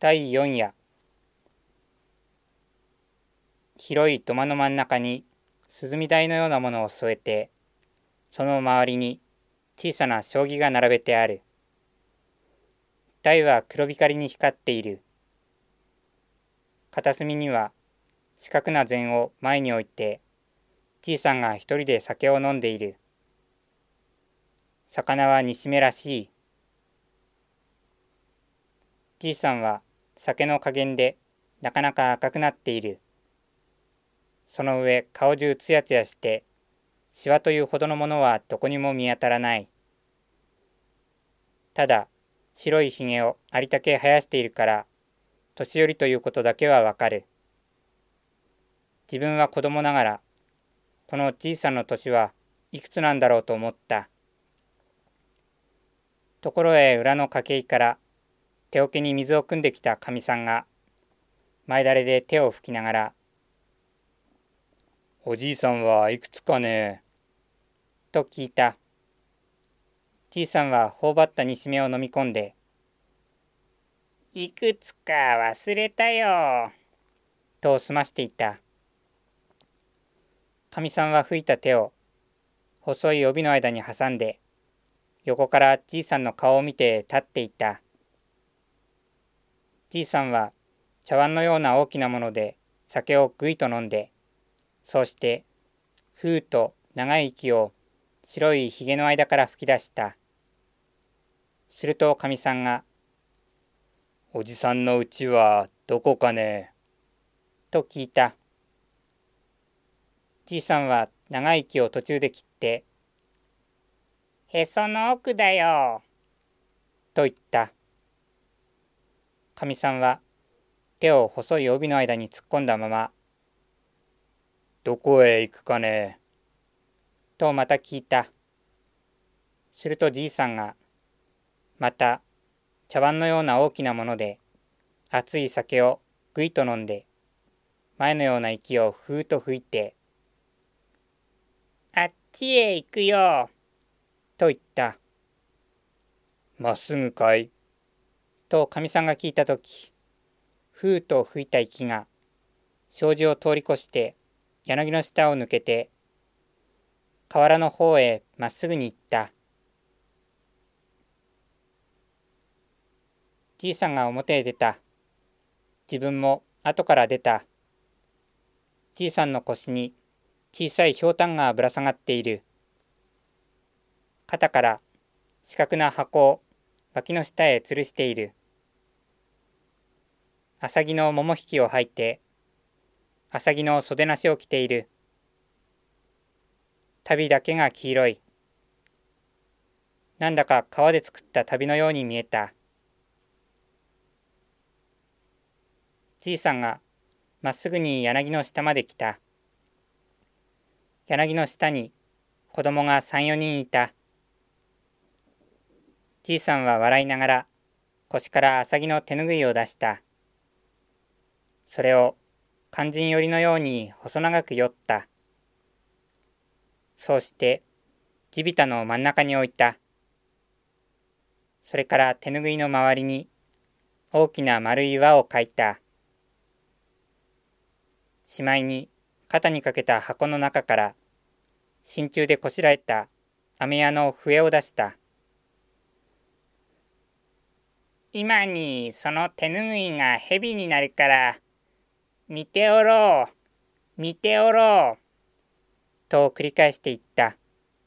第4夜。広い土間の真ん中に涼台のようなものを添えて、その周りに小さな将棋が並べてある。台は黒光りに光っている。片隅には四角な膳を前に置いて、じいさんが一人で酒を飲んでいる。魚は煮しめらしい。じいさんは酒の加減でなかなか赤くなっている。その上顔中つやつやして、シワというほどのものはどこにも見当たらない。ただ白いひげをありったけ生やしているから、年寄りということだけはわかる。自分は子供ながら、このじいさんの年はいくつなんだろうと思った。ところへ裏の掛け井から手桶に水を汲んできたかみさんが、前だれで手を拭きながら、おじいさんはいくつかねと聞いた。じいさんは頬張った煮しめを飲み込んで、いくつか忘れたよと済ましていた。かみさんは拭いた手を細い帯の間に挟んで、横からじいさんの顔を見て立っていた。じいさんは茶碗のような大きなもので酒をぐいと飲んで、そうしてふーと長い息を白いひげの間から吹き出した。するとかみさんが、おじさんのうちはどこかねと聞いた。じいさんは長い息を途中で切って、へその奥だよと言った。かみさんは手を細い帯の間に突っ込んだまま、どこへ行くかねとまた聞いた。するとじいさんが、また茶碗のような大きなもので熱い酒をぐいと飲んで、前のような息をふーっと吹いて、あっちへ行くよと言った。まっすぐかいとかみさんが聞いたとき、ふーっと吹いた息が障子を通り越して柳の下を抜けて、河原の方へまっすぐに行った。じいさんが表へ出た。自分も後から出た。じいさんの腰に小さいひょうたんがぶら下がっている。肩から四角な箱を脇の下へ吊るしている。浅木の桃引きを履いて、浅木の袖なしを着ている。旅だけが黄色い。なんだか革で作った旅のように見えた。じいさんがまっすぐに柳の下まで来た。柳の下に子供が3、4人いた。じいさんは笑いながら腰から浅木の手ぬぐいを出した。それを肝心よりのように細長くよった。そうして地びたの真ん中に置いた。それから手ぬぐいの周りに大きな丸い輪を描いた。しまいに肩にかけた箱の中から真鍮でこしらえた飴屋の笛を出した。今にその手ぬぐいが蛇になるから見ておろう見ておろうと繰り返して言った。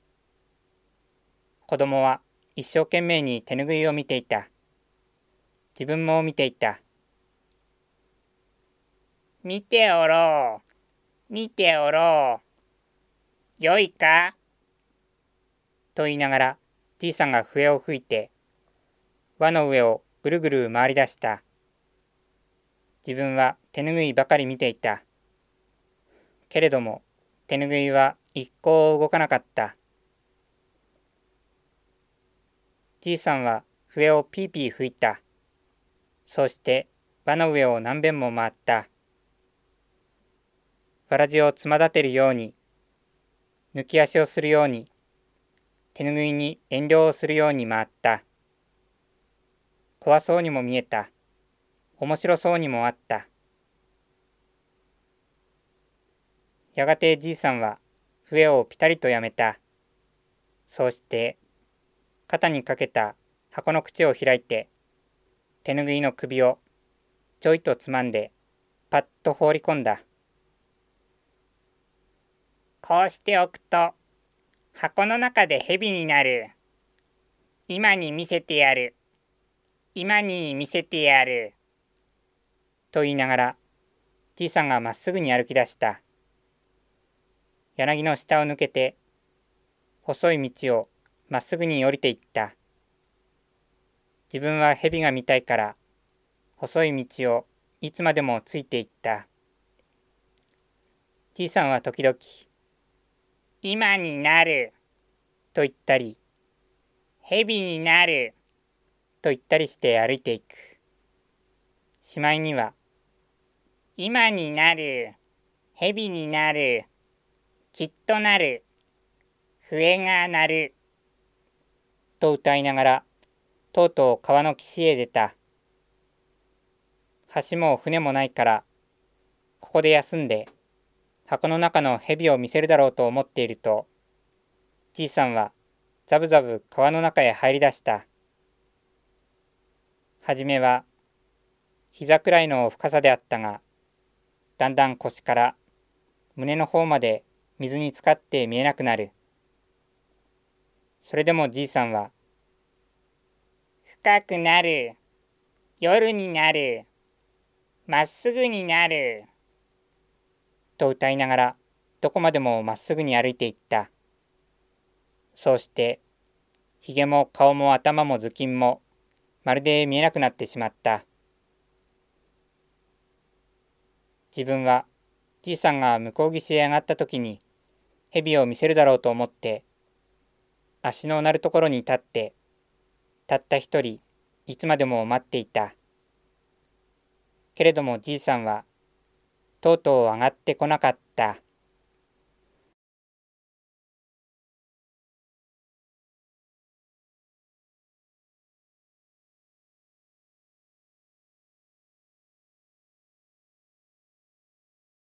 子供は一生懸命に手ぬぐいを見ていた。自分も見ていた。見ておろう見ておろうよいかと言いながらじいさんが笛を吹いて輪の上をぐるぐる回り出した。自分は手ぬぐいばかり見ていた。けれども手ぬぐいは一向動かなかった。じいさんは笛をピーピー吹いた。そうして輪の上を何べんも回った。わらじをつま立てるように、抜き足をするように、手ぬぐいに遠慮をするように回った。怖そうにも見えた。 面白そうにもあった。やがてじいさんは笛をピタリとやめた。そうして肩にかけた箱の口を開いて、手ぬぐいの首をちょいとつまんでパッと放り込んだ。こうしておくと箱の中で蛇になる。今に見せてやる。今に見せてやる。と言いながら、じいさんがまっすぐに歩き出した。柳の下を抜けて、細い道をまっすぐに降りていった。自分は蛇が見たいから、細い道をいつまでもついていった。じいさんは時々、今になると言ったり、蛇になると言ったりして歩いていく。しまいには、今になる、蛇になる、きっとなる、笛が鳴る、と歌いながら、とうとう川の岸へ出た。橋も船もないから、ここで休んで、箱の中の蛇を見せるだろうと思っていると、じいさんはざぶざぶ川の中へ入り出した。はじめは膝くらいの深さであったが、だんだん腰から胸の方まで水に浸かって見えなくなる。それでもじいさんは、深くなる、夜になる、まっすぐになる、と歌いながら、どこまでもまっすぐに歩いていった。そうして、ひげも顔も頭も頭巾も、まるで見えなくなってしまった。自分は、じいさんが向こう岸へ上がった時に、蛇を見せるだろうと思って、足の鳴るところに立って、たった一人、いつまでも待っていた。けれどもじいさんは、とうとう上がってこなかった。